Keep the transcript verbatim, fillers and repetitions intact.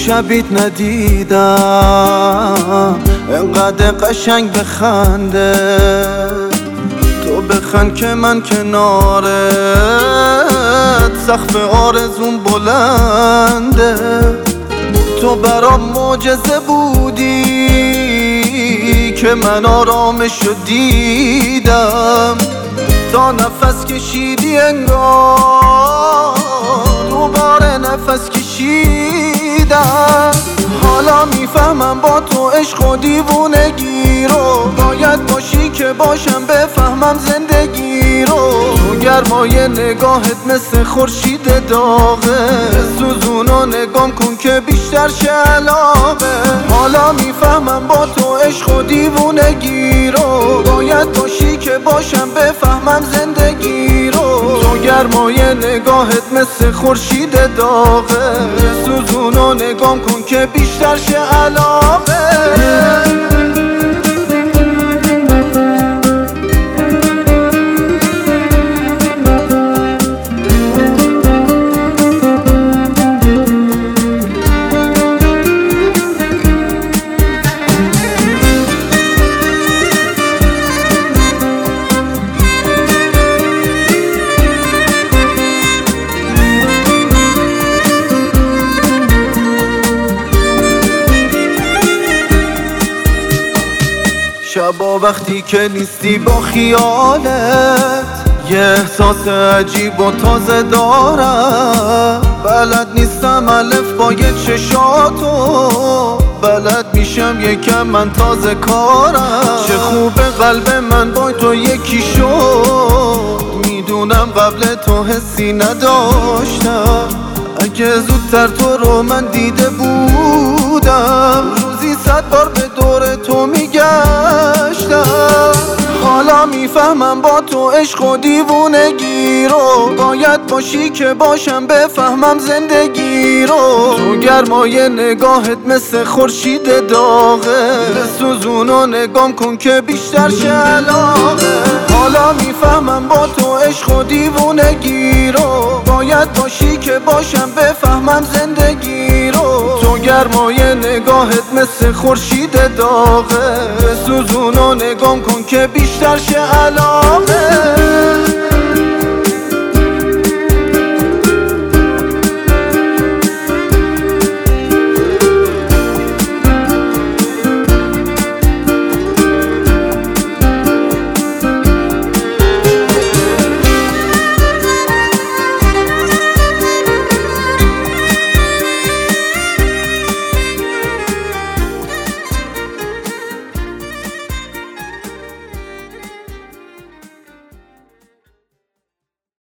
شبیت ندیدم انقدر قشنگ بخنده، تو بخند که من کنارت سقف آرزوم بلنده. تو برام معجزه بودی که من آرامشو دیدم، تا نفس کشیدی انگار دوباره نفس کشیدم. حالا میفهمم با تو عشق و دیوونگی رو، باید باشی که باشم بفهمم زندگی رو. تو گرمای نگاهت مثل خورشید داغه، سوزون و نگام کن که بیشتر شه علاقه. حالا میفهمم با تو عشق و دیوونگی رو، باید باشی که باشم بفهمم زندگی رو. تو گرمای نگاهت مثل خورشید داغه، سوزون و نگام کن که بیشتر شه علاقه. شبا وقتی که نیستی با خیالت، یه احساس عجیب و تازه دارم. بلد نیستم الف با یه چشاتو، بلد میشم یکم من تازه کارم. چه خوبه قلب من با تو یکی شد، میدونم قبل تو حسی نداشتم. اگه زودتر تو رو من دیده بودم، روزی صد بار به دور تو میگشتم. حالا میفهمم با تو عشق و دیوونگی رو، باید باشی که باشم بفهمم زندگی رو. تو گرمای نگاهت مثل خورشید داغه، سوزون و نگام کن که بیشتر شه علاقه. حالا میفهمم با تو عشق و دیوونگی رو، باید باشی که باشم بفهمم زندگی رو. تو گرمای نگاهت مثل خورشید داغه، سوزون و نگام کن که بیشتر شه علاقه.